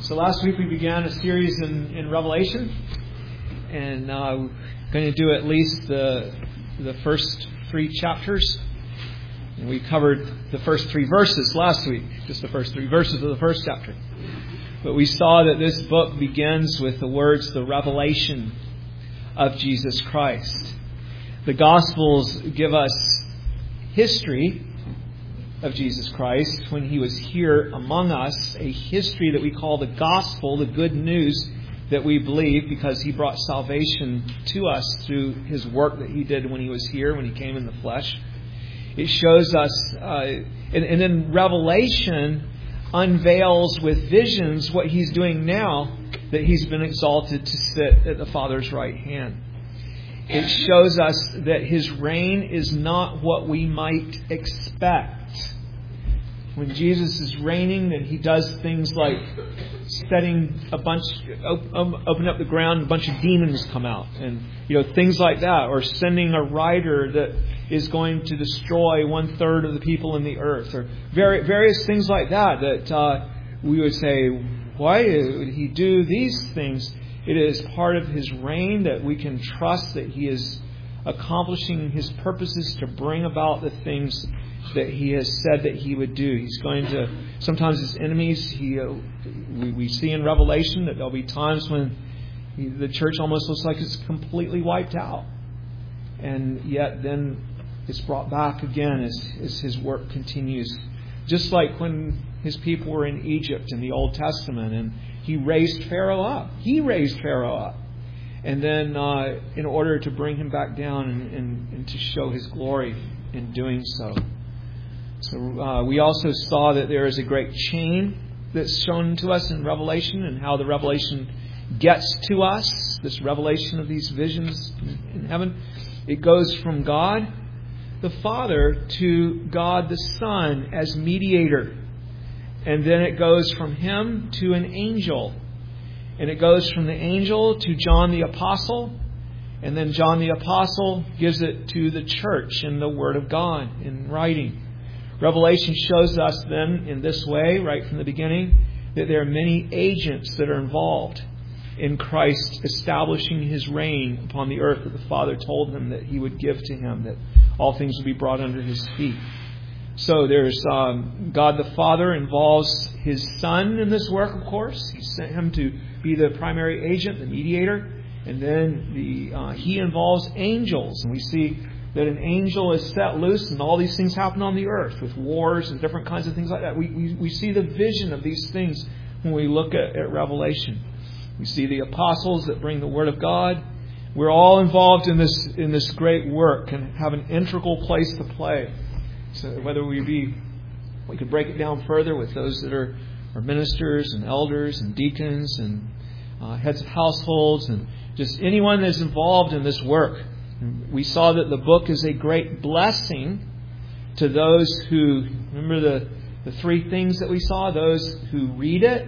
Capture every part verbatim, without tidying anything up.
So last week we began a series in, in Revelation, and uh, we're going to do at least the the first three chapters. And we covered the first three verses last week, just the first three verses of the first chapter. But we saw that this book begins with the words, the revelation of Jesus Christ. The Gospels give us history of Jesus Christ when He was here among us, a history that we call the gospel, the good news that we believe because He brought salvation to us through His work that He did when He was here, when He came in the flesh. It shows us, uh, and, and then Revelation unveils with visions what He's doing now that He's been exalted to sit at the Father's right hand. It shows us that His reign is not what we might expect. When Jesus is reigning, then He does things like setting a bunch, open up the ground, and a bunch of demons come out, and you know things like that, or sending a rider that is going to destroy one third of the people in the earth, or various things like that. That uh, we would say, why would He do these things? It is part of His reign that we can trust that He is accomplishing His purposes to bring about the things that He has said that He would do. He's going to, sometimes His enemies, he, uh, we, we see in Revelation that there'll be times when he, the church almost looks like it's completely wiped out. And yet then it's brought back again as, as His work continues. Just like when His people were in Egypt in the Old Testament and He raised Pharaoh up. He raised Pharaoh up. And then uh, in order to bring him back down and, and, and to show His glory in doing so. So uh, we also saw that there is a great chain that's shown to us in Revelation, and how the revelation gets to us, this revelation of these visions in heaven. It goes from God the Father to God the Son as mediator. And then it goes from Him to an angel. And it goes from the angel to John the Apostle. And then John the Apostle gives it to the church in the Word of God, in writing. Revelation shows us then in this way, right from the beginning, that there are many agents that are involved in Christ establishing His reign upon the earth that the Father told Him that He would give to Him, that all things would be brought under His feet. So there's um, God the Father involves His Son in this work, of course. He sent Him to be the primary agent, the mediator. And then the uh, He involves angels. And we see that an angel is set loose and all these things happen on the earth with wars and different kinds of things like that. We we, we see the vision of these things when we look at, at Revelation. We see the apostles that bring the Word of God. We're all involved in this in this great work and have an integral place to play. So whether we be, we could break it down further with those that are, are ministers and elders and deacons and uh, heads of households and just anyone that's involved in this work. We saw that the book is a great blessing to those who, remember the, the three things that we saw? Those who read it,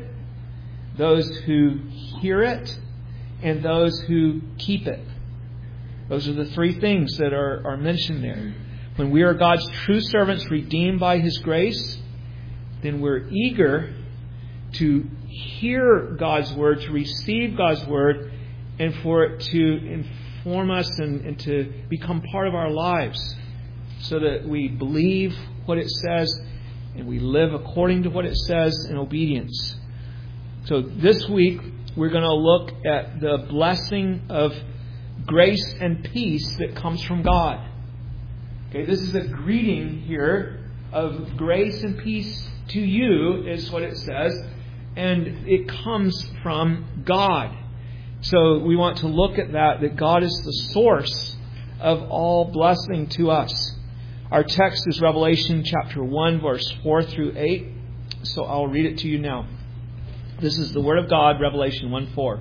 those who hear it, and those who keep it. Those are the three things that are, are mentioned there. When we are God's true servants redeemed by His grace, then we're eager to hear God's Word, to receive God's Word, and for it to inform us and, and to become part of our lives so that we believe what it says and we live according to what it says in obedience. So this week we're going to look at the blessing of grace and peace that comes from God. Okay, this is a greeting here of grace and peace to you, is what it says, and it comes from God. So we want to look at that, that God is the source of all blessing to us. Our text is Revelation chapter one, verse four through eight. So I'll read it to you now. This is the Word of God, Revelation one four.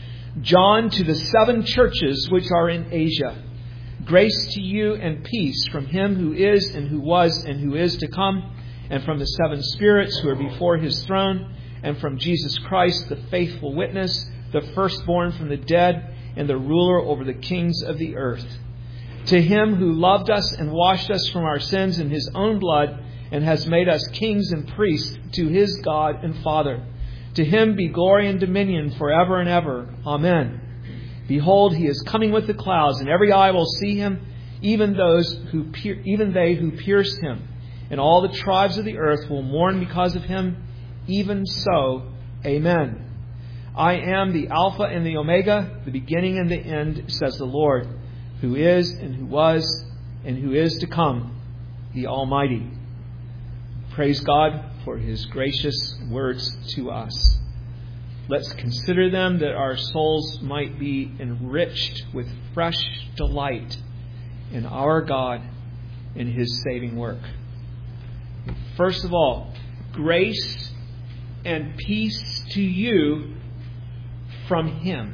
John, to the seven churches which are in Asia, grace to you and peace from Him who is and who was and who is to come, and from the seven spirits who are before His throne, and from Jesus Christ, the faithful witness, the firstborn from the dead, and the ruler over the kings of the earth. To Him who loved us and washed us from our sins in His own blood, and has made us kings and priests to His God and Father. To him be glory and dominion forever and ever. Amen. Behold, he is coming with the clouds, and every eye will see him, even those who pier- even they who pierced him. And all the tribes of the earth will mourn because of him. Even so, amen. I am the Alpha and the Omega, the beginning and the end, says the Lord, who is and who was and who is to come, the Almighty. Praise God for his gracious words to us. Let's consider them that our souls might be enriched with fresh delight in our God and his saving work. First of all, grace and peace to you from him.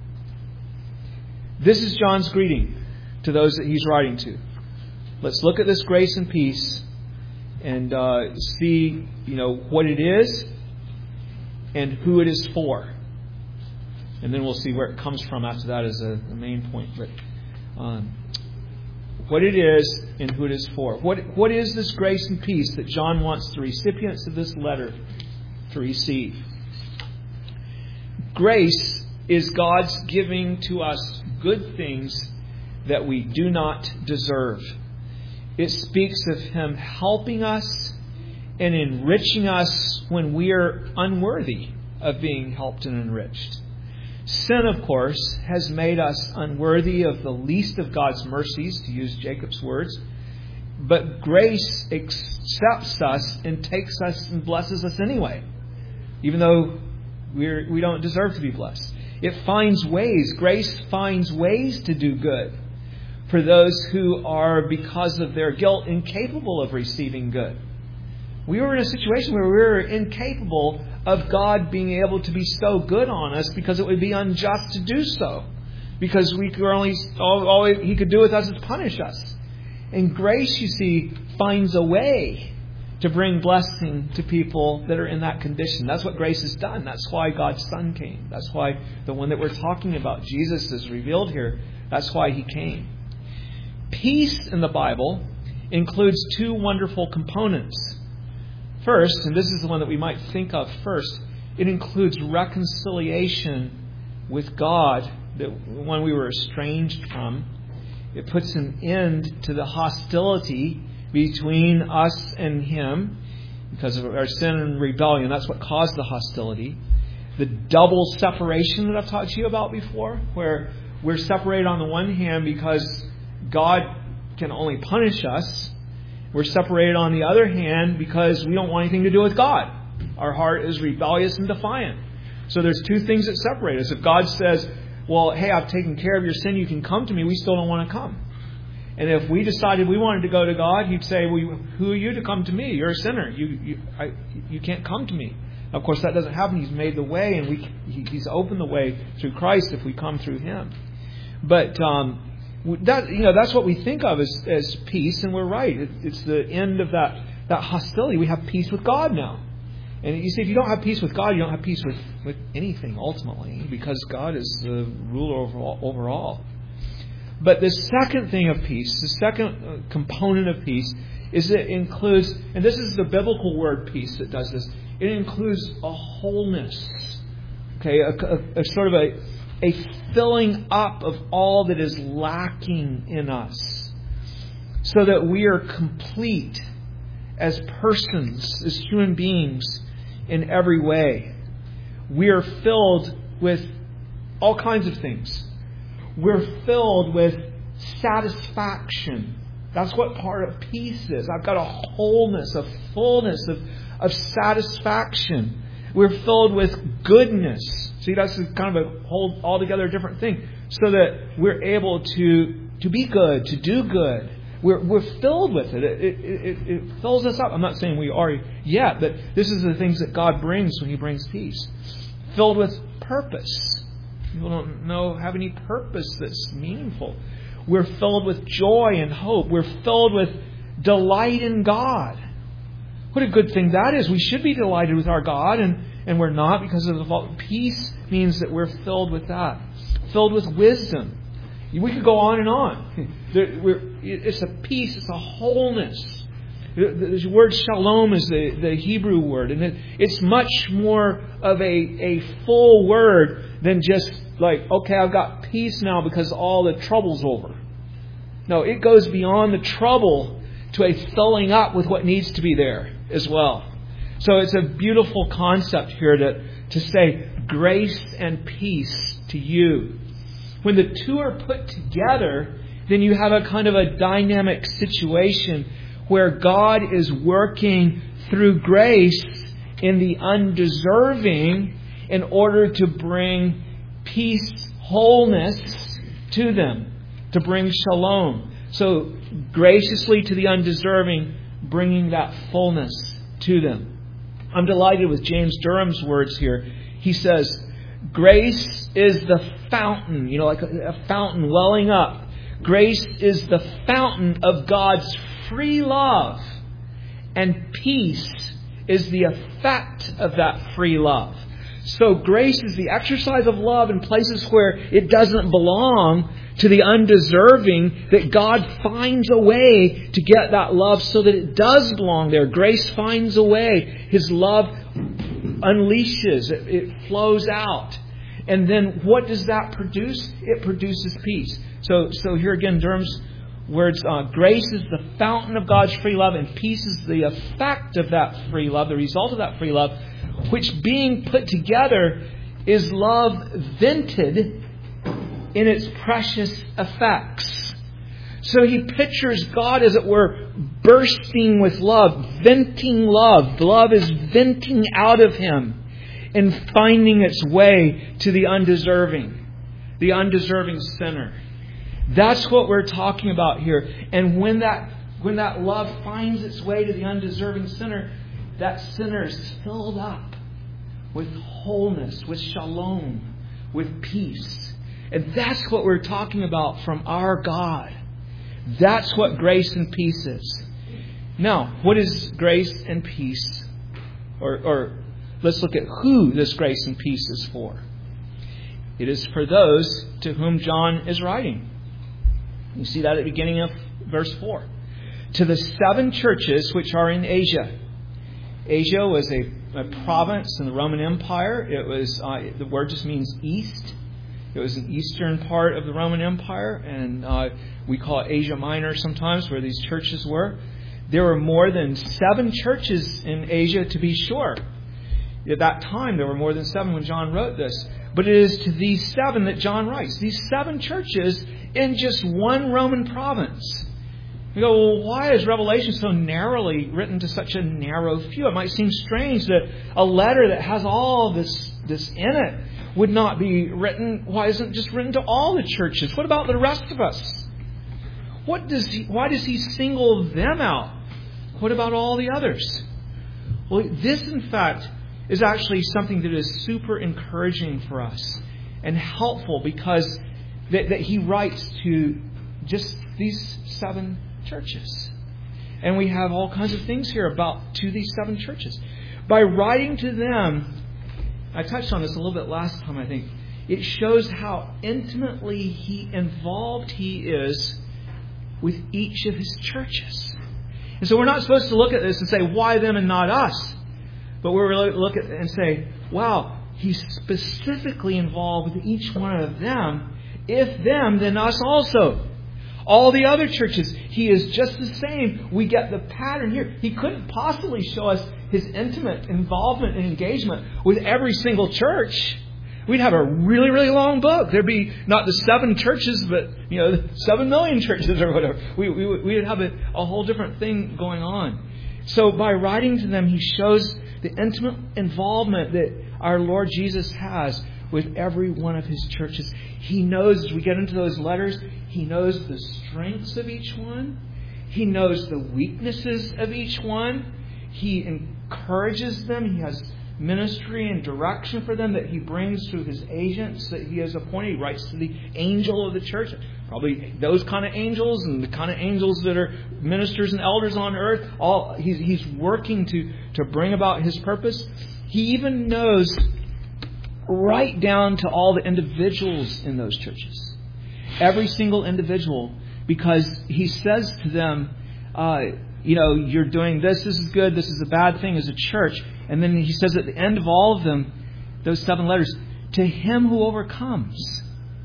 This is John's greeting to those that he's writing to. Let's look at this grace and peace and uh, see, you know, what it is and who it is for. And then we'll see where it comes from after that as a, a main point. But um, what it is and who it is for. What What is this grace and peace that John wants the recipients of this letter to receive? Grace is God's giving to us good things that we do not deserve. It speaks of him helping us and enriching us when we are unworthy of being helped and enriched. Sin, of course, has made us unworthy of the least of God's mercies, to use Jacob's words. But grace accepts us and takes us and blesses us anyway, even though we're, we don't deserve to be blessed. It finds ways, grace finds ways to do good for those who are, because of their guilt, incapable of receiving good. We were in a situation where we were incapable of God being able to bestow good on us because it would be unjust to do so. Because we could only all, all He could do with us is punish us. And grace, you see, finds a way to bring blessing to people that are in that condition. That's what grace has done. That's why God's Son came. That's why the one that we're talking about, Jesus, is revealed here. That's why He came. Peace in the Bible includes two wonderful components. First, and this is the one that we might think of first, it includes reconciliation with God, that when we were estranged from. It puts an end to the hostility between us and Him because of our sin and rebellion. That's what caused the hostility. The double separation that I've talked to you about before, where we're separated on the one hand because God can only punish us. We're separated on the other hand because we don't want anything to do with God. Our heart is rebellious and defiant. So there's two things that separate us. If God says, well, hey, I've taken care of your sin, you can come to me, we still don't want to come. And if we decided we wanted to go to God, He'd say, well, who are you to come to me? You're a sinner. You you, I, you can't come to me. Of course, that doesn't happen. He's made the way, and we he, He's opened the way through Christ if we come through Him. But um, that you know that's what we think of as, as peace, and we're right. It, it's the end of that, that hostility. We have peace with God now. And you see, if you don't have peace with God, you don't have peace with, with anything ultimately, because God is the ruler over all, over all. But the second thing of peace, the second component of peace, is it includes, and this is the biblical word peace that does this, it includes a wholeness, okay, a, a, a sort of a, a filling up of all that is lacking in us, so that we are complete as persons, as human beings, in every way. We are filled with all kinds of things. We're filled with satisfaction. That's what part of peace is. I've got a wholeness, a fullness of, of satisfaction. We're filled with goodness. See, that's kind of a whole altogether different thing. So that we're able to, to be good, to do good. We're, we're filled with it. It, it, it. it fills us up. I'm not saying we are yet, but this is the things that God brings when He brings peace. Filled with purpose. People don't know have any purpose that's meaningful. We're filled with joy and hope. We're filled with delight in God. What a good thing that is. We should be delighted with our God, and, and we're not because of the fault. Peace means that we're filled with that. Filled with wisdom. We could go on and on. It's a peace, it's a wholeness. The, the word shalom is the, the Hebrew word. And it, it's much more of a, a full word than just like, okay, I've got peace now because all the trouble's over. No, it goes beyond the trouble to a filling up with what needs to be there as well. So it's a beautiful concept here to, to say grace and peace to you. When the two are put together, then you have a kind of a dynamic situation where God is working through grace in the undeserving in order to bring peace, wholeness to them, to bring shalom. So graciously to the undeserving, bringing that fullness to them. I'm delighted with James Durham's words here. He says, grace is the fountain, you know, like a, a fountain welling up. Grace is the fountain of God's free love. And peace is the effect of that free love. So grace is the exercise of love in places where it doesn't belong to the undeserving, that God finds a way to get that love so that it does belong there. Grace finds a way. His love unleashes. It, it flows out. And then what does that produce? It produces peace. So, so here again, Durham's words, uh, grace is the fountain of God's free love, and peace is the effect of that free love, the result of that free love, which being put together is love vented in its precious effects. So he pictures God, as it were, bursting with love, venting love. Love is venting out of Him and finding its way to the undeserving, the undeserving sinner. That's what we're talking about here. And when that when that love finds its way to the undeserving sinner, that sinner is filled up with wholeness, with shalom, with peace. And that's what we're talking about from our God. That's what grace and peace is. Now, what is grace and peace? Or, or let's look at who this grace and peace is for. It is for those to whom John is writing. You see that at the beginning of verse four. To the seven churches which are in Asia. Asia was a, a province in the Roman Empire. It was uh, the word just means east. It was an eastern part of the Roman Empire, and uh, we call it Asia Minor sometimes, where these churches were. There were more than seven churches in Asia, to be sure. At that time, there were more than seven when John wrote this. But it is to these seven that John writes. These seven churches in just one Roman province. You go, well, why is Revelation so narrowly written to such a narrow few? It might seem strange that a letter that has all this, this in it would not be written. Why isn't it just written to all the churches? What about the rest of us? What does he, why does he single them out? What about all the others? Well, this, in fact, is actually something that is super encouraging for us and helpful, because that, that he writes to just these seven churches. And we have all kinds of things here about to these seven churches. By writing to them, I touched on this a little bit last time, I think. It shows how intimately he involved he is with each of his churches. And so we're not supposed to look at this and say, why them and not us? But we're really look at it and say, wow, he's specifically involved with each one of them. If them, then us also. All the other churches, he is just the same. We get the pattern here. He couldn't possibly show us his intimate involvement and engagement with every single church. We'd have a really, really long book. There'd be not the seven churches, but you know, seven million churches or whatever. We we we'd have a, a whole different thing going on. So by writing to them, he shows the intimate involvement that our Lord Jesus has with every one of his churches. He knows, as we get into those letters, he knows the strengths of each one. He knows the weaknesses of each one. He encourages them. He has ministry and direction for them that he brings through his agents that he has appointed. He writes to the angel of the church. Probably those kind of angels and the kind of angels that are ministers and elders on earth. All he's, he's working to, to bring about his purpose. He even knows right down to all the individuals in those churches. Every single individual, because he says to them, uh, you know, you're doing this, this is good, this is a bad thing as a church. And then he says at the end of all of them, those seven letters, to him who overcomes.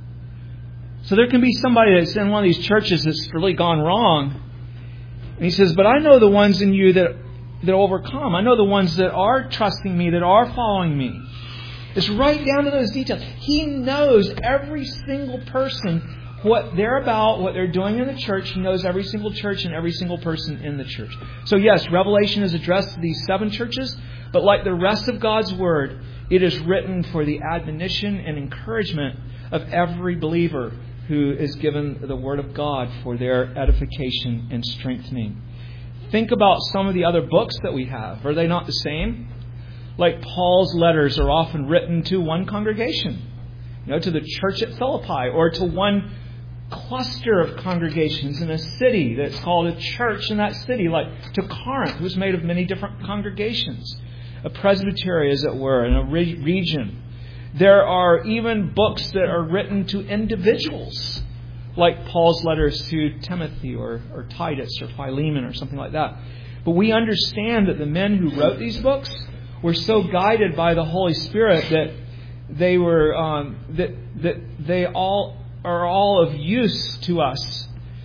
So there can be somebody that's in one of these churches that's really gone wrong. And he says, but I know the ones in you that, that overcome. I know the ones that are trusting me, that are following me. It's right down to those details. He knows every single person, what they're about, what they're doing in the church. He knows every single church and every single person in the church. So yes, Revelation is addressed to these seven churches, but like the rest of God's Word, it is written for the admonition and encouragement of every believer who is given the Word of God for their edification and strengthening. Think about some of the other books that we have. Are they not the same? Like Paul's letters are often written to one congregation, you know, to the church at Philippi, or to one cluster of congregations in a city that's called a church in that city, like to Corinth, who's made of many different congregations, a presbytery, as it were, in a re- region. There are even books that are written to individuals, like Paul's letters to Timothy or, or Titus or Philemon or something like that. But we understand that the men who wrote these books were so guided by the Holy Spirit that they were um, that that they all are all of use to us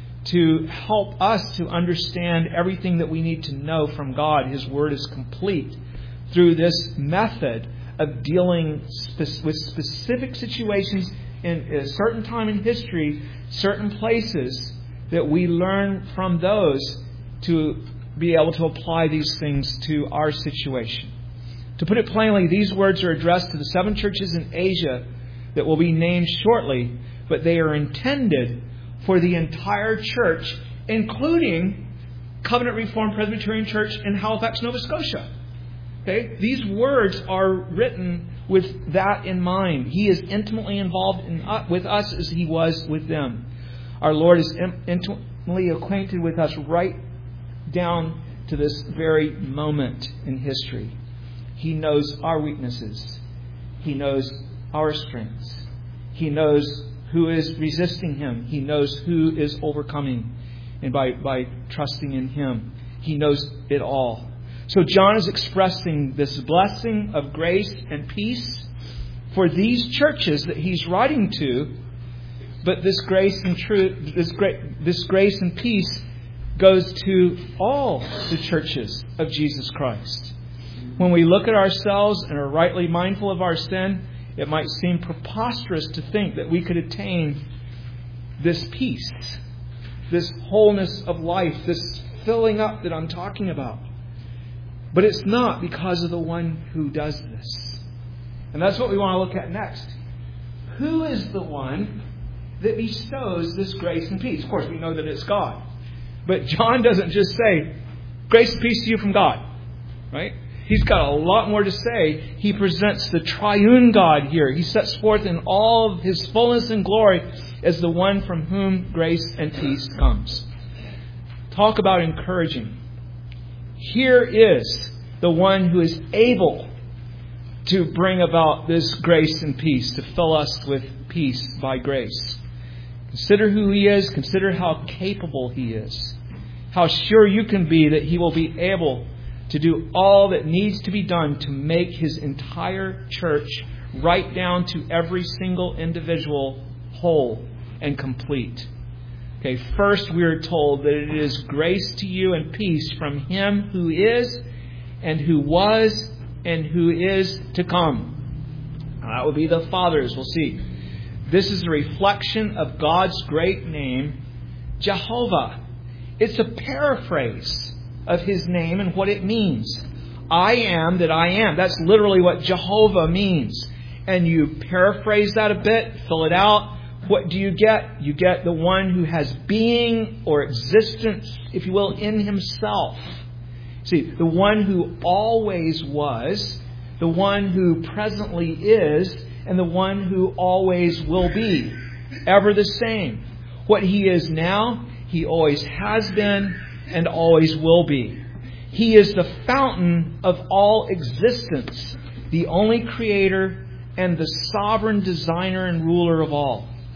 to help us to understand everything that we need to know from God. His Word is complete through this method of dealing spe- with specific situations in a certain time in history, certain places, that we learn from those to be able to apply these things to our situation. To put it plainly, these words are addressed to the seven churches in Asia that will be named shortly, but they are intended for the entire church, including Covenant Reformed Presbyterian Church in Halifax, Nova Scotia. Okay? These words are written with that in mind. He is intimately involved in, uh, with us as He was with them. Our Lord is in, intimately acquainted with us right down to this very moment in history. He knows our weaknesses. He knows our strengths. He knows who is resisting Him. He knows who is overcoming. And by, by trusting in Him, He knows it all. So John is expressing this blessing of grace and peace for these churches that he's writing to. But this grace and truth, this great, this grace and peace goes to all the churches of Jesus Christ. When we look at ourselves and are rightly mindful of our sin, it might seem preposterous to think that we could attain this peace, this wholeness of life, this filling up that I'm talking about. But it's not because of the one who does this. And that's what we want to look at next. Who is the one that bestows this grace and peace? Of course, we know that it's God. But John doesn't just say, grace and peace to you from God. Right? He's got a lot more to say. He presents the triune God here. He sets forth in all of His fullness and glory as the one from whom grace and peace comes. Talk about encouraging. Here is the one who is able to bring about this grace and peace, to fill us with peace by grace. Consider who He is. Consider how capable He is. How sure you can be that He will be able to do all that needs to be done to make His entire church, right down to every single individual, whole and complete. Okay, first we are told that it is grace to you and peace from Him who is and who was and who is to come. Now, that would be the Father, as we'll see. This is a reflection of God's great name, Jehovah. It's a paraphrase of His name and what it means. I am that I am. That's literally what Jehovah means. And you paraphrase that a bit, fill it out. What do you get? You get the one who has being or existence, if you will, in Himself. See, the one who always was, the one who presently is, and the one who always will be. Ever the same. What He is now, He always has been and always will be. He is the fountain of all existence, the only creator and the sovereign designer and ruler of all.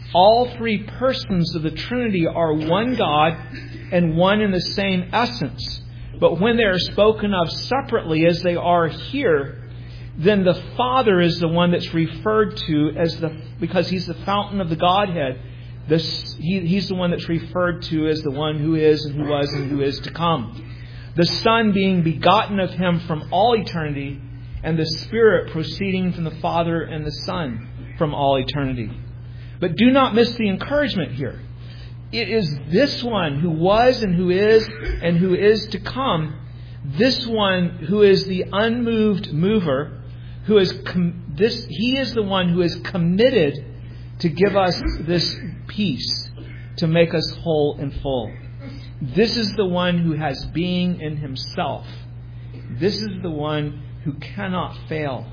all three persons of the Trinity are one God and one in the same essence. But when they are spoken of separately as they are here, then the Father is the one that's referred to as the, because He's the fountain of the Godhead, this, he, He's the one that's referred to as the one who is and who was and who is to come. The Son being begotten of Him from all eternity, and the Spirit proceeding from the Father and the Son from all eternity. But do not miss the encouragement here. It is this one who was and who is and who is to come, this one who is the unmoved mover, who is com- this He is the one who is committed to give us this peace, to make us whole and full. This is the one who has being in Himself. This is the one who cannot fail.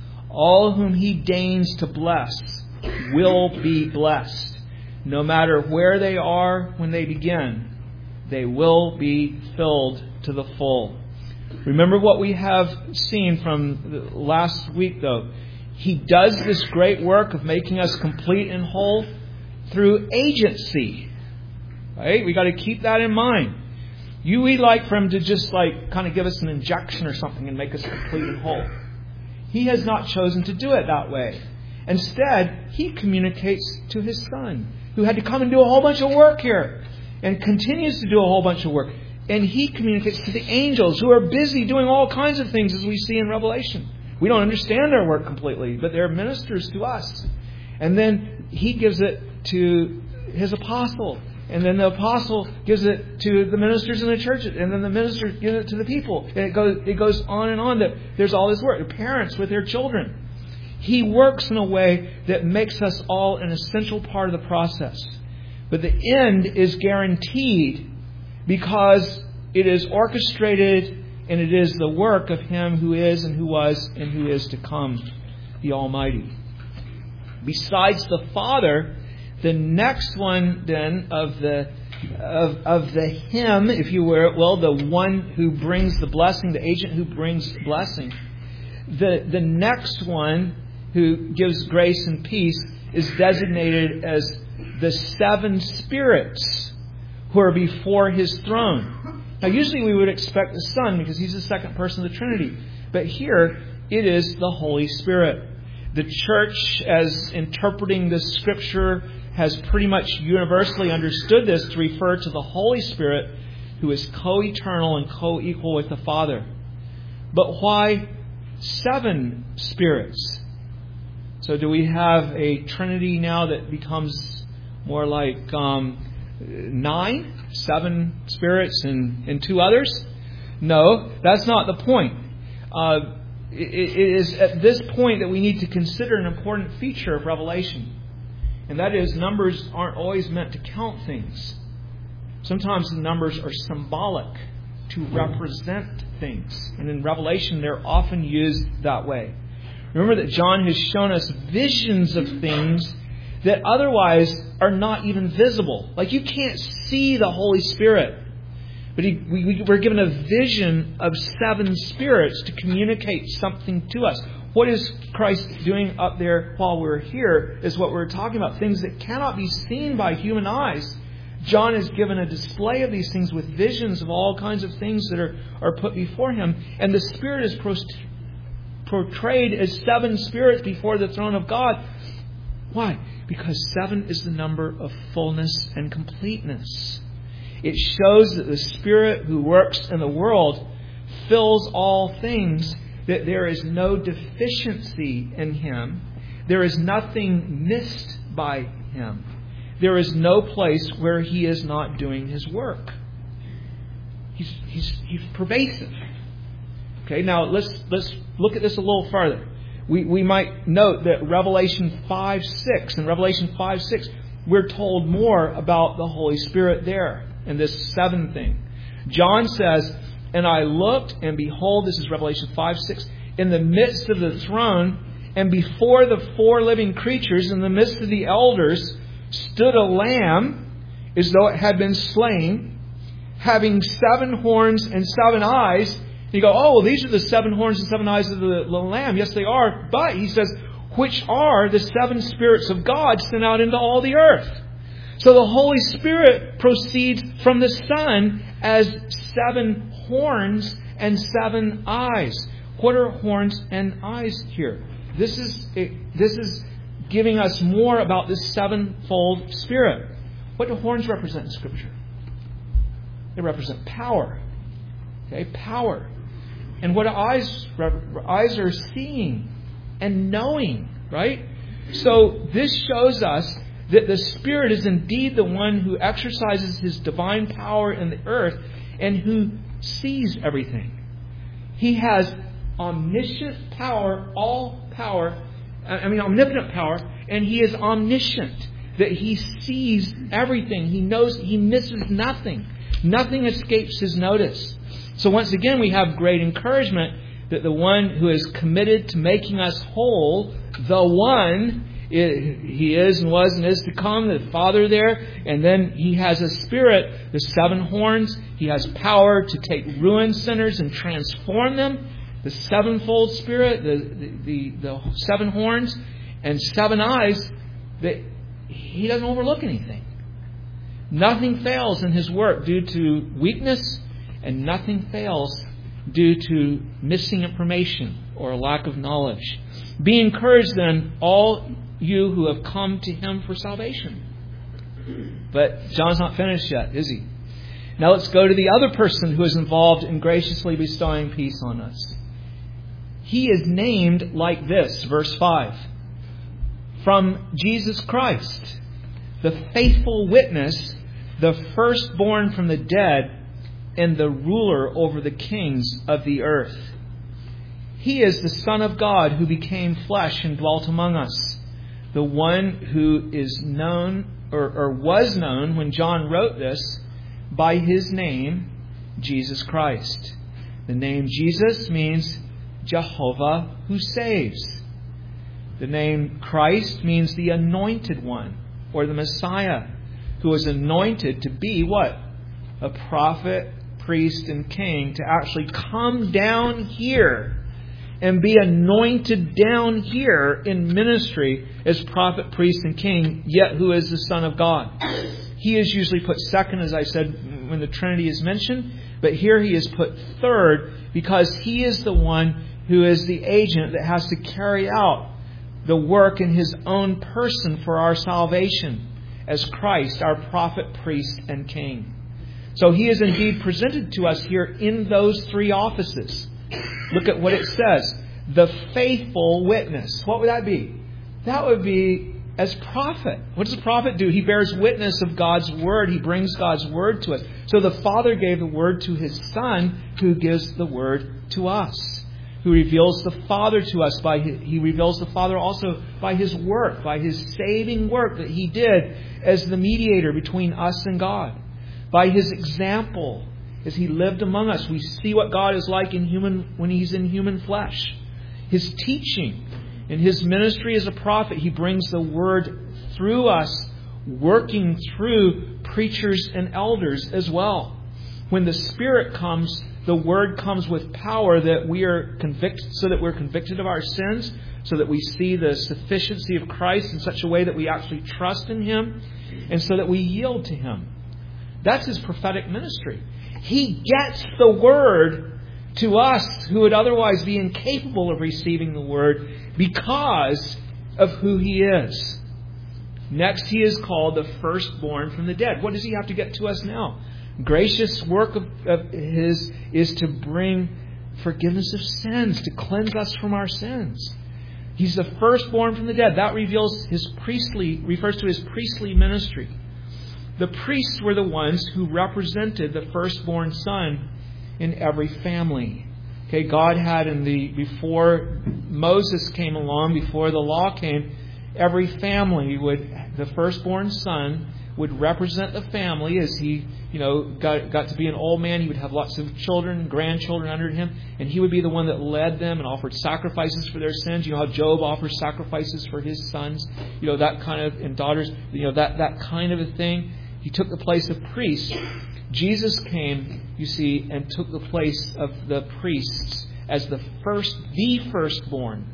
All whom He deigns to bless will be blessed. No matter where they are when they begin, they will be filled to the full. Remember what we have seen from last week, though. He does this great work of making us complete and whole through agency. Right? We got to keep that in mind. You, we'd like for Him to just like kind of give us an injection or something and make us complete and whole. He has not chosen to do it that way. Instead, He communicates to His Son, who had to come and do a whole bunch of work here and continues to do a whole bunch of work. And He communicates to the angels who are busy doing all kinds of things, as we see in Revelation. We don't understand their work completely, but they're ministers to us. And then He gives it to His apostle. And then the apostle gives it to the ministers in the churches. And then the minister gives it to the people. And it goes, it goes on and on. That there's all this work. The parents with their children. He works in a way that makes us all an essential part of the process. But the end is guaranteed because it is orchestrated and it is the work of Him who is and who was and who is to come, the Almighty. Besides the Father, the next one then of the of, of the Him, if you will, the one who brings the blessing, the agent who brings blessing, the, the next one who gives grace and peace is designated as the seven spirits who are before His throne. Now, usually we would expect the Son because He's the second person of the Trinity. But here, it is the Holy Spirit. The church, as interpreting this Scripture, has pretty much universally understood this to refer to the Holy Spirit, who is co-eternal and co-equal with the Father. But why seven spirits? So do we have a Trinity now that becomes more like um, nine? Seven spirits and, and two others? No, that's not the point. Uh, it, it is at this point that we need to consider an important feature of Revelation. And that is, numbers aren't always meant to count things. Sometimes the numbers are symbolic to represent things. And in Revelation, they're often used that way. Remember that John has shown us visions of things that otherwise are not even visible. Like you can't see the Holy Spirit. But he, we, we're given a vision of seven spirits to communicate something to us. What is Christ doing up there while we're here is what we're talking about. Things that cannot be seen by human eyes. John is given a display of these things with visions of all kinds of things that are, are put before him. And the Spirit is pro- portrayed as seven spirits before the throne of God. Why? Because seven is the number of fullness and completeness. It shows that the Spirit who works in the world fills all things, that there is no deficiency in Him. There is nothing missed by Him. There is no place where He is not doing His work. He's, he's, he's pervasive. Okay, now let's let's look at this a little further. We we might note that Revelation five six, in Revelation five six, we're told more about the Holy Spirit there in this seven thing. John says, "And I looked, and behold," this is Revelation five six, "in the midst of the throne, and before the four living creatures, in the midst of the elders, stood a lamb, as though it had been slain, having seven horns and seven eyes." You go, "Oh, well, these are the seven horns and seven eyes of the, the lamb." Yes, they are. But he says, which are the seven spirits of God sent out into all the earth. So the Holy Spirit proceeds from the Son as seven horns and seven eyes. What are horns and eyes here? This is this is giving us more about this sevenfold Spirit. What do horns represent in Scripture? They represent power. Okay, power. And what eyes eyes are seeing and knowing, right? So this shows us that the Spirit is indeed the one who exercises His divine power in the earth and who sees everything. He has omniscient power, all power, I mean omnipotent power, and He is omniscient, that He sees everything. He knows, He misses nothing. Nothing escapes His notice. So once again, we have great encouragement that the one who is committed to making us whole, the one, He is and was and is to come, the Father there, and then He has a Spirit, the seven horns. He has power to take ruined sinners and transform them. The sevenfold Spirit, the, the, the, the seven horns, and seven eyes, that He doesn't overlook anything. Nothing fails in His work due to weakness, and nothing fails due to missing information or a lack of knowledge. Be encouraged then, all you who have come to Him for salvation. But John's not finished yet, is he? Now let's go to the other person who is involved in graciously bestowing peace on us. He is named like this, verse five. From Jesus Christ, the faithful witness, the firstborn from the dead, and the ruler over the kings of the earth. He is the Son of God who became flesh and dwelt among us. The one who is known or, or was known when John wrote this by His name, Jesus Christ. The name Jesus means Jehovah who saves. The name Christ means the anointed one, or the Messiah, who was anointed to be what? A prophet, priest, and king, to actually come down here and be anointed down here in ministry as prophet, priest, and king, yet who is the Son of God. He is usually put second, as I said, when the Trinity is mentioned, but here He is put third because He is the one who is the agent that has to carry out the work in His own person for our salvation as Christ, our prophet, priest, and king. So He is indeed presented to us here in those three offices. Look at what it says. The faithful witness. What would that be? That would be as prophet. What does a prophet do? He bears witness of God's Word. He brings God's Word to us. So the Father gave the Word to His Son, who gives the Word to us. Who reveals the Father to us. by his, He reveals the Father also by His work, by His saving work that He did as the mediator between us and God. By His example, as He lived among us. We see what God is like in human when He's in human flesh. His teaching, in His ministry as a prophet, He brings the Word through us, working through preachers and elders as well. When the Spirit comes, the Word comes with power that we are convicted, so that we're convicted of our sins, so that we see the sufficiency of Christ in such a way that we actually trust in Him, and so that we yield to Him. That's His prophetic ministry. He gets the Word to us who would otherwise be incapable of receiving the Word because of who He is. Next, He is called the firstborn from the dead. What does He have to get to us now? Gracious work of, of His is to bring forgiveness of sins, to cleanse us from our sins. He's the firstborn from the dead. That reveals His priestly, refers to His priestly ministry. The priests were the ones who represented the firstborn son in every family. Okay, God had in the before Moses came along, before the law came, every family would the firstborn son would represent the family as he, you know, got got to be an old man. He would have lots of children, grandchildren under him, and he would be the one that led them and offered sacrifices for their sins. You know how Job offers sacrifices for his sons, you know, that kind of, and daughters, you know, that that kind of a thing. He took the place of priests. Jesus came, you see, and took the place of the priests as the first, the firstborn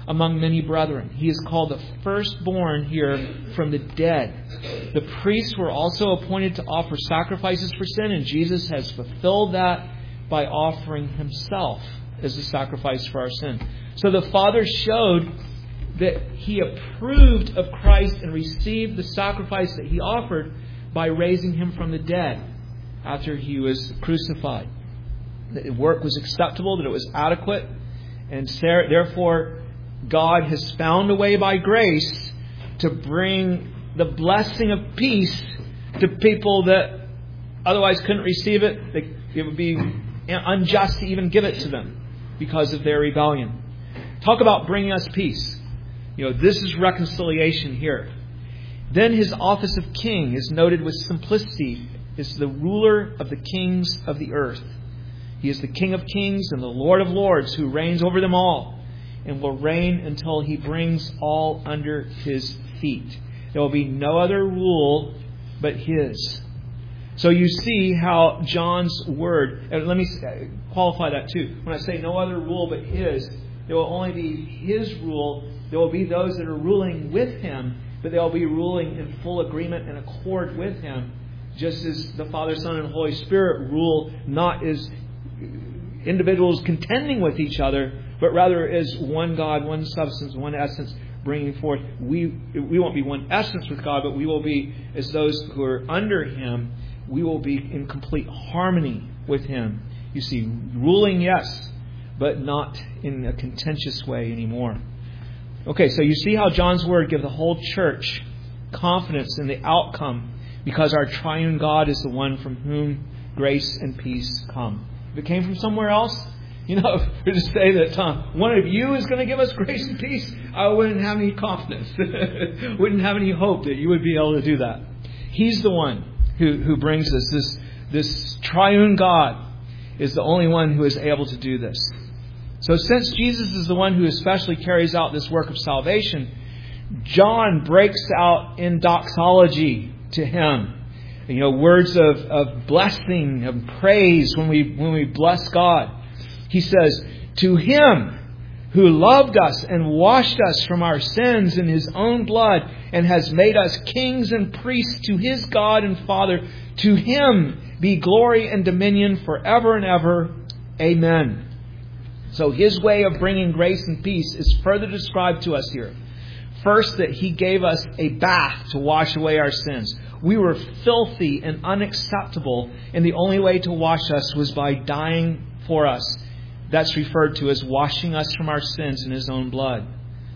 among many brethren. He is called the firstborn here from the dead. The priests were also appointed to offer sacrifices for sin, and Jesus has fulfilled that by offering himself as a sacrifice for our sin. So the Father showed that he approved of Christ and received the sacrifice that he offered by raising him from the dead after he was crucified. The work was acceptable, that it was adequate, and therefore God has found a way by grace to bring the blessing of peace to people that otherwise couldn't receive it. It would be unjust to even give it to them because of their rebellion. Talk about bringing us peace. You know, this is reconciliation here. Then his office of king is noted with simplicity. Is the ruler of the kings of the earth. He is the King of kings and the Lord of lords who reigns over them all and will reign until he brings all under his feet. There will be no other rule but his. So you see how John's word, and let me qualify that too. When I say no other rule but his, there will only be his rule. There will be those that are ruling with him, but they'll be ruling in full agreement and accord with him, just as the Father, Son, and Holy Spirit rule not as individuals contending with each other, but rather as one God, one substance, one essence, bringing forth. We we won't be one essence with God, but we will be, as those who are under him, we will be in complete harmony with him. You see, ruling, yes, but not in a contentious way anymore. Okay, so you see how John's word gives the whole church confidence in the outcome, because our triune God is the one from whom grace and peace come. If it came from somewhere else, you know, if we were to say that uh, one of you is going to give us grace and peace, I wouldn't have any confidence. Wouldn't have any hope that you would be able to do that. He's the one who, who brings us. This, this triune God is the only one who is able to do this. So since Jesus is the one who especially carries out this work of salvation, John breaks out in doxology to him. You know, words of, of blessing, of praise when we when we bless God. He says, to him who loved us and washed us from our sins in his own blood and has made us kings and priests to his God and Father, to him be glory and dominion forever and ever. Amen. So his way of bringing grace and peace is further described to us here. First, that he gave us a bath to wash away our sins. We were filthy and unacceptable, and the only way to wash us was by dying for us. That's referred to as washing us from our sins in his own blood.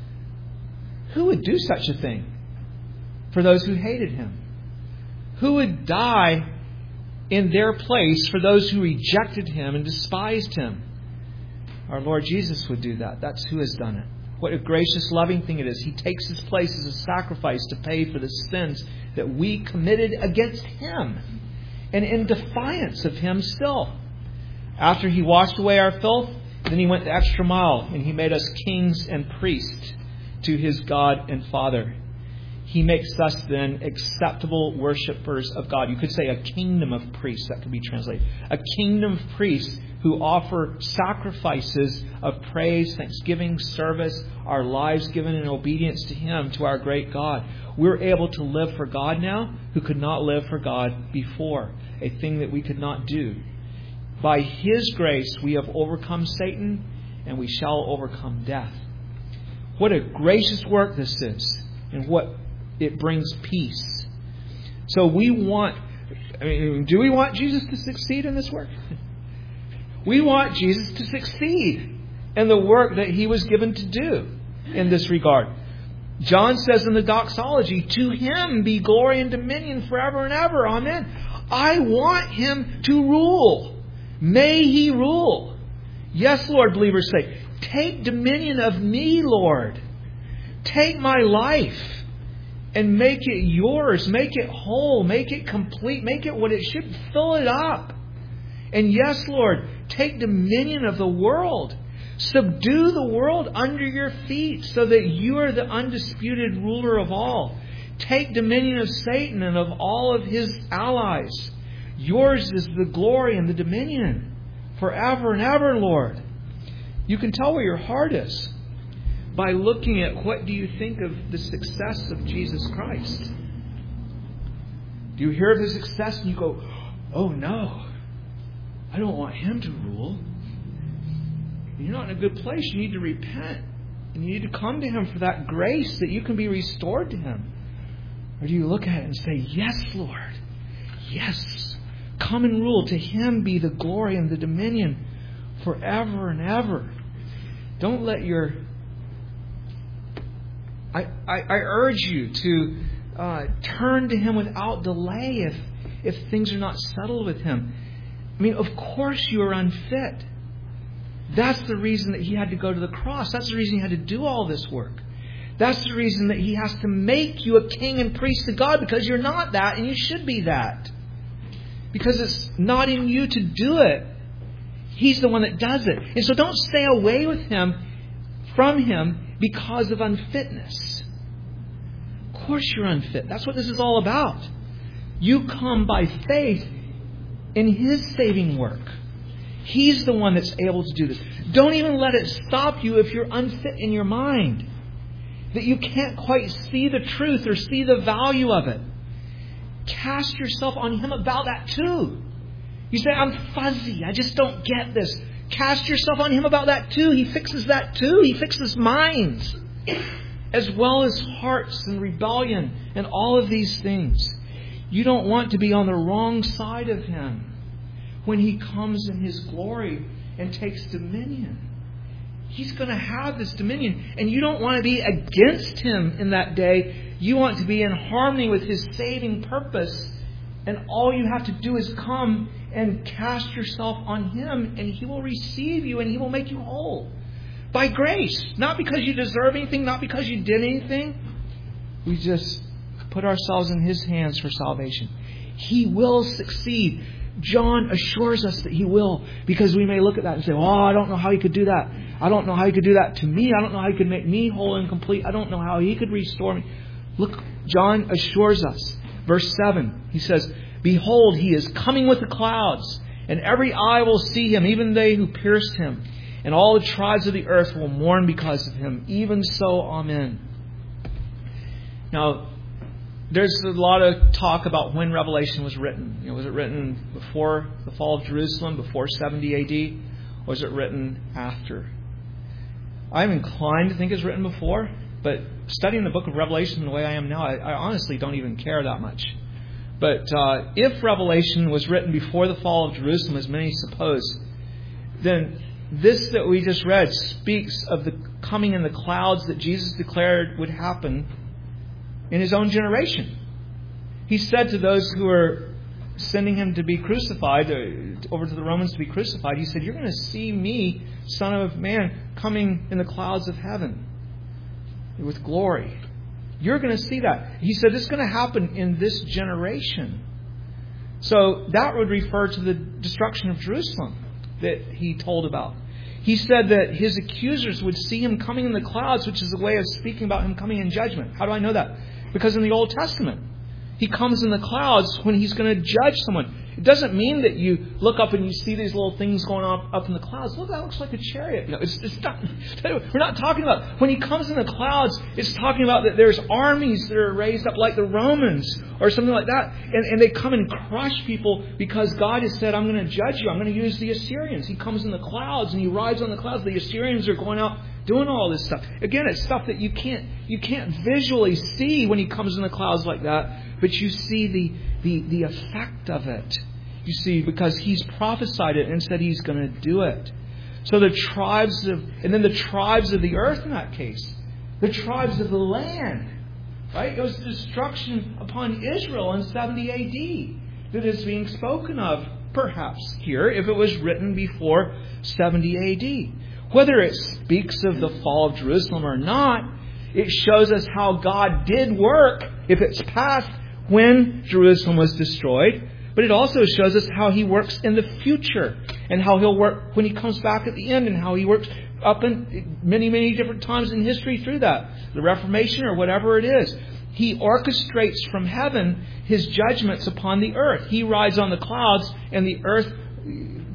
Who would do such a thing for those who hated him? Who would die in their place for those who rejected him and despised him? Our Lord Jesus would do that. That's who has done it. What a gracious, loving thing it is. He takes his place as a sacrifice to pay for the sins that we committed against him, and in defiance of him still. After he washed away our filth, then he went the extra mile, and he made us kings and priests to his God and Father. He makes us then acceptable worshippers of God. You could say a kingdom of priests. That could be translated. A kingdom of priests who offer sacrifices of praise, thanksgiving, service, our lives given in obedience to him, to our great God. We're able to live for God now who could not live for God before, a thing that we could not do. By his grace we have overcome Satan, and we shall overcome death. What a gracious work this is, and what it brings peace. So we want, I mean, do we want Jesus to succeed in this work? We want Jesus to succeed in the work that he was given to do in this regard. John says in the doxology, to him be glory and dominion forever and ever. Amen. I want him to rule. May he rule. Yes, Lord, believers say, take dominion of me, Lord. Take my life and make it yours. Make it whole. Make it complete. Make it what it should. Fill it up. And yes, Lord, take dominion of the world. Subdue the world under your feet so that you are the undisputed ruler of all. Take dominion of Satan and of all of his allies. Yours is the glory and the dominion forever and ever, Lord. You can tell where your heart is by looking at what do you think of the success of Jesus Christ? Do you hear of his success and you go, oh no, I don't want him to rule. You're not in a good place. You need to repent. And you need to come to him for that grace that you can be restored to him. Or do you look at it and say, yes, Lord, yes, come and rule. To him be the glory and the dominion forever and ever. Don't let your... I, I, I urge you to uh, turn to him without delay if, if things are not settled with him. I mean, of course you are unfit. That's the reason that he had to go to the cross. That's the reason he had to do all this work. That's the reason that he has to make you a king and priest to God, because you're not that and you should be that. Because it's not in you to do it. He's the one that does it. And so don't stay away with him, from him, because of unfitness. Of course you're unfit. That's what this is all about. You come by faith in his saving work. He's the one that's able to do this. Don't even let it stop you if you're unfit in your mind, that you can't quite see the truth or see the value of it. Cast yourself on him about that too. You say, I'm fuzzy. I just don't get this. Cast yourself on him about that too. He fixes that too. He fixes minds as well as hearts and rebellion and all of these things. You don't want to be on the wrong side of him when he comes in his glory and takes dominion. He's going to have this dominion. And you don't want to be against him in that day. You want to be in harmony with his saving purpose. And all you have to do is come and cast yourself on him, and he will receive you and he will make you whole. By grace. Not because you deserve anything, not because you did anything. We just put ourselves in his hands for salvation. He will succeed. John assures us that he will, because we may look at that and say, oh, I don't know how he could do that. I don't know how he could do that to me. I don't know how he could make me whole and complete. I don't know how he could restore me. Look, John assures us. Verse seven, he says, behold, he is coming with the clouds, and every eye will see him, even they who pierced him. And all the tribes of the earth will mourn because of him. Even so, amen. Now, there's a lot of talk about when Revelation was written. You know, was it written before the fall of Jerusalem, before seventy A D, or was it written after? I'm inclined to think it's written before, but studying the book of Revelation the way I am now, I, I honestly don't even care that much. But uh, if Revelation was written before the fall of Jerusalem, as many suppose, then this that we just read speaks of the coming in the clouds that Jesus declared would happen in his own generation. He said to those who were sending him to be crucified, over to the Romans to be crucified, he said, you're going to see me, Son of Man, coming in the clouds of heaven with glory. You're going to see that. He said it's going to happen in this generation. So that would refer to the destruction of Jerusalem that he told about. He said that his accusers would see him coming in the clouds, which is a way of speaking about him coming in judgment. How do I know that? Because in the Old Testament, he comes in the clouds when he's going to judge someone. It doesn't mean that you look up and you see these little things going on up in the clouds. Look, that looks like a chariot. You know, it's, it's not, we're not talking about when he comes in the clouds. It's talking about that there's armies that are raised up like the Romans or something like that, and, and they come and crush people because God has said, "I'm going to judge you. I'm going to use the Assyrians." He comes in the clouds and he rides on the clouds. The Assyrians are going out doing all this stuff. Again, it's stuff that you can't you can't visually see when he comes in the clouds like that, but you see the the, the effect of it. You see, because he's prophesied it and said he's going to do it. So the tribes of, and then the tribes of the earth in that case, the tribes of the land, right? It was destruction upon Israel in seventy A D that is being spoken of, perhaps here, if it was written before seventy A D. Whether it speaks of the fall of Jerusalem or not, it shows us how God did work, if it's past when Jerusalem was destroyed. But it also shows us how he works in the future and how he'll work when he comes back at the end and how he works up in many, many different times in history through that. The Reformation or whatever it is. He orchestrates from heaven his judgments upon the earth. He rides on the clouds and the earth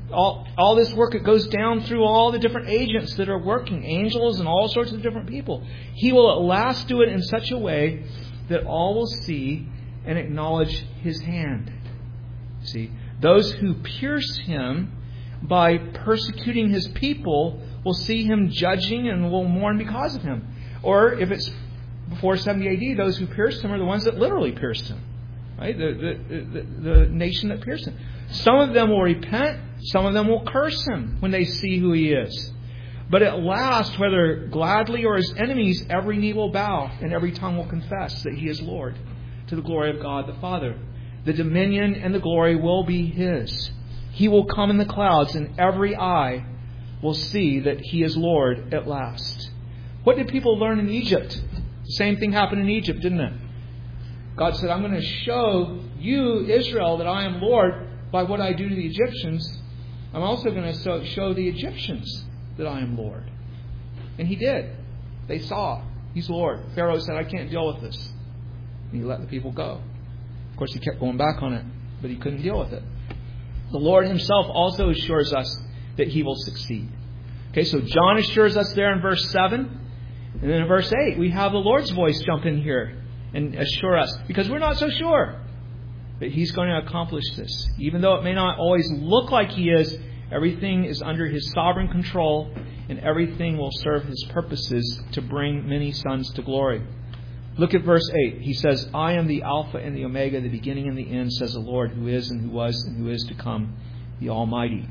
all, all this work, it goes down through all the different agents that are working, angels and all sorts of different people. He will at last do it in such a way that all will see and acknowledge His hand. See, those who pierce Him by persecuting His people will see Him judging and will mourn because of Him. Or if it's before seventy A D, those who pierced Him are the ones that literally pierced Him. Right? The, the, the, the nation that pierced Him. Some of them will repent. Some of them will curse Him when they see who He is. But at last, whether gladly or as enemies, every knee will bow and every tongue will confess that He is Lord, to the glory of God the Father. The dominion and the glory will be His. He will come in the clouds, and every eye will see that He is Lord at last. What did people learn in Egypt? The same thing happened in Egypt, didn't it? God said, I'm going to show you, Israel, that I am Lord by what I do to the Egyptians. I'm also going to show the Egyptians that I am Lord. And He did. They saw He's Lord. Pharaoh said, I can't deal with this. And He let the people go. Of course, he kept going back on it, but he couldn't deal with it. The Lord Himself also assures us that He will succeed. Okay, so John assures us there in verse seven. And then in verse eight, we have the Lord's voice jump in here and assure us, because we're not so sure that He's going to accomplish this. Even though it may not always look like He is, everything is under His sovereign control, and everything will serve His purposes to bring many sons to glory. Look at verse eight. He says, I am the Alpha and the Omega, the beginning and the end, says the Lord, who is and who was and who is to come, the Almighty.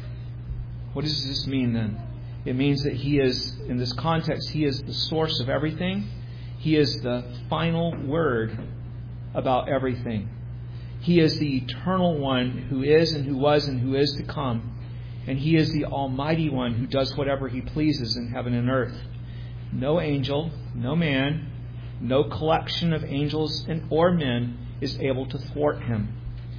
What does this mean then? It means that He is, in this context, He is the source of everything. He is the final word about everything. He is the eternal one who is and who was and who is to come. And He is the Almighty One who does whatever He pleases in heaven and earth. No angel, no man, no collection of angels and or men is able to thwart Him.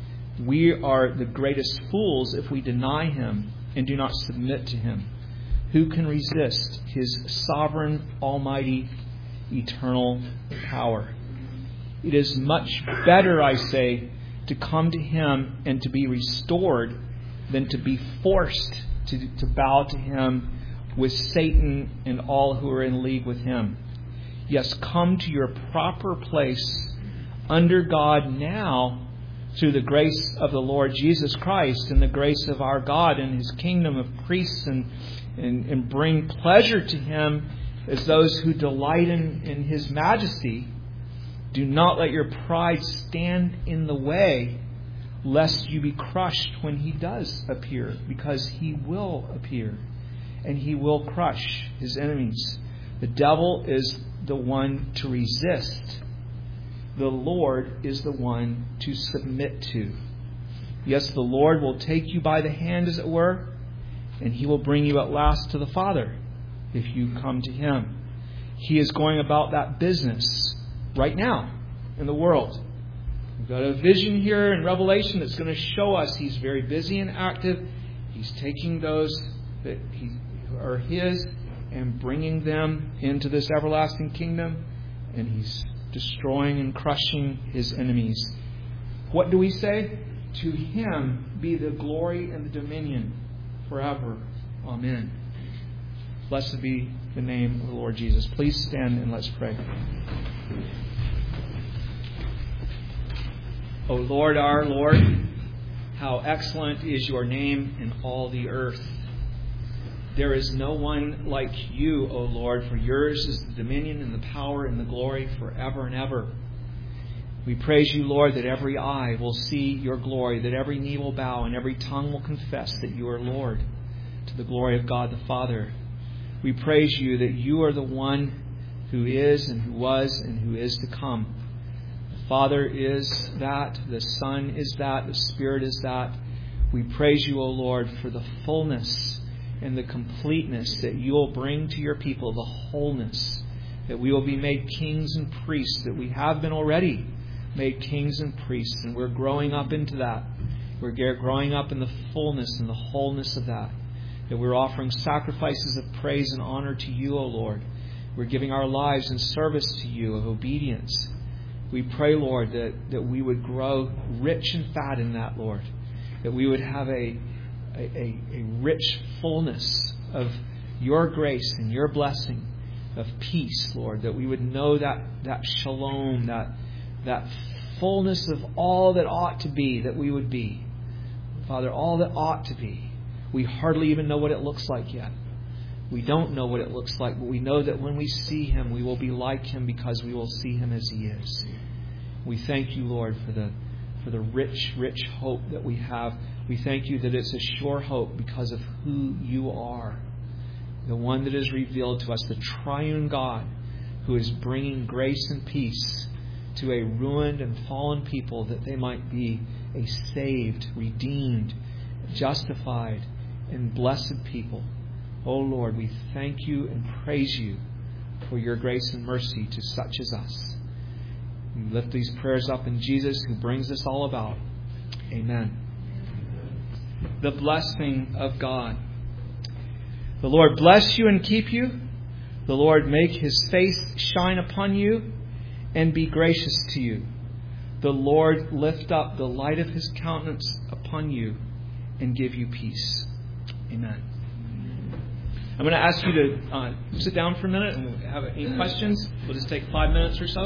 We are the greatest fools if we deny Him and do not submit to Him. Who can resist His sovereign, almighty, eternal power? It is much better, I say, to come to Him and to be restored than to be forced to, to bow to Him with Satan and all who are in league with him. Yes, come to your proper place under God now through the grace of the Lord Jesus Christ and the grace of our God and His kingdom of priests, and, and, and bring pleasure to Him as those who delight in, in His majesty. Do not let your pride stand in the way, lest you be crushed when He does appear, because He will appear and He will crush His enemies. The devil is the one to resist. The Lord is the one to submit to. Yes, the Lord will take you by the hand, as it were, and He will bring you at last to the Father if you come to Him. He is going about that business right now in the world. We've got a vision here in Revelation that's going to show us He's very busy and active. He's taking those that he, are His and bringing them into this everlasting kingdom, and He's destroying and crushing His enemies. What do we say? To Him be the glory and the dominion forever. Amen. Blessed be the name of the Lord Jesus. Please stand and let's pray. O Lord, our Lord, how excellent is your name in all the earth. There is no one like you, O Lord, for yours is the dominion and the power and the glory forever and ever. We praise you, Lord, that every eye will see your glory, that every knee will bow and every tongue will confess that you are Lord, to the glory of God the Father. We praise you that you are the one who is and who was and who is to come. The Father is that, the Son is that, the Spirit is that. We praise you, O Lord, for the fullness and the completeness that you will bring to your people, the wholeness, that we will be made kings and priests, that we have been already made kings and priests, and we're growing up into that. We're growing up in the fullness and the wholeness of that, that we're offering sacrifices of praise and honor to you, O Lord. We're giving our lives in service to you, of obedience. We pray, Lord, that, that we would grow rich and fat in that, Lord, that we would have a a, a, a rich fullness of your grace and your blessing of peace, Lord, that we would know that, that shalom, that, that fullness of all that ought to be, that we would be. Father, all that ought to be. We hardly even know what it looks like yet. We don't know what it looks like, but we know that when we see Him, we will be like Him because we will see Him as He is. We thank you, Lord, for the for the rich, rich hope that we have. We thank you that it's a sure hope because of who you are. The one that is revealed to us, the triune God who is bringing grace and peace to a ruined and fallen people that they might be a saved, redeemed, justified, and blessed people. Oh Lord, we thank you and praise you for your grace and mercy to such as us. We lift these prayers up in Jesus who brings this all about. Amen. The blessing of God. The Lord bless you and keep you. The Lord make His face shine upon you and be gracious to you. The Lord lift up the light of His countenance upon you and give you peace. Amen. I'm going to ask you to uh, sit down for a minute and have any questions. We'll just take five minutes or so.